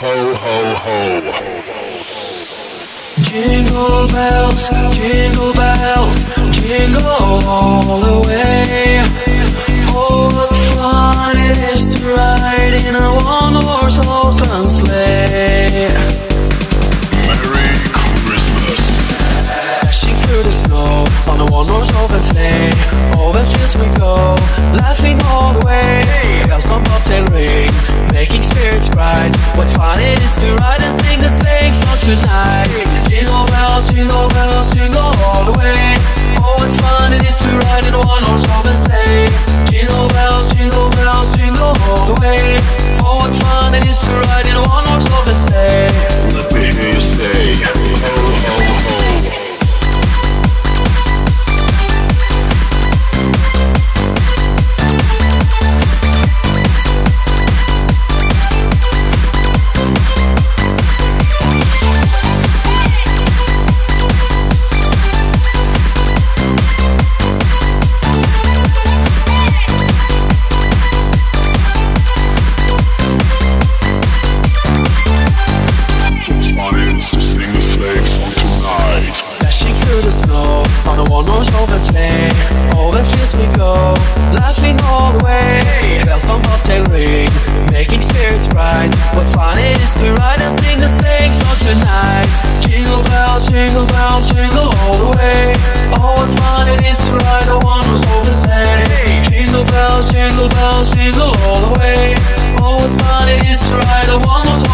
Ho, ho, ho. Jingle bells, jingle all the way. Oh, what fun it is to ride in a one-horse open sleigh. Merry Christmas. Dashing through the snow on a one-horse open sleigh. Over fields we go, laughing all the way. Bells on bobtail ring, making spirits bright. What fun it is to ride and sing the sleighing song tonight. Jingle bells, jingle all the way. Oh, what fun it is to ride in a one-horse open sleigh. Jingle bells, jingle all the way. Oh, what fun it is to ride in a one-horse open sleigh. Let me hear you say, ho, ho, ho. Open sleigh, over fields we go, laughing all the way. Bells on bobtail ring, making spirits bright. What fun it is to ride and sing the sleighing song tonight. Jingle bells, jingle all the way. Oh, what fun it is to ride a one-horse open sleigh. Jingle bells, jingle all the way. Oh, what fun it is to ride a one-horse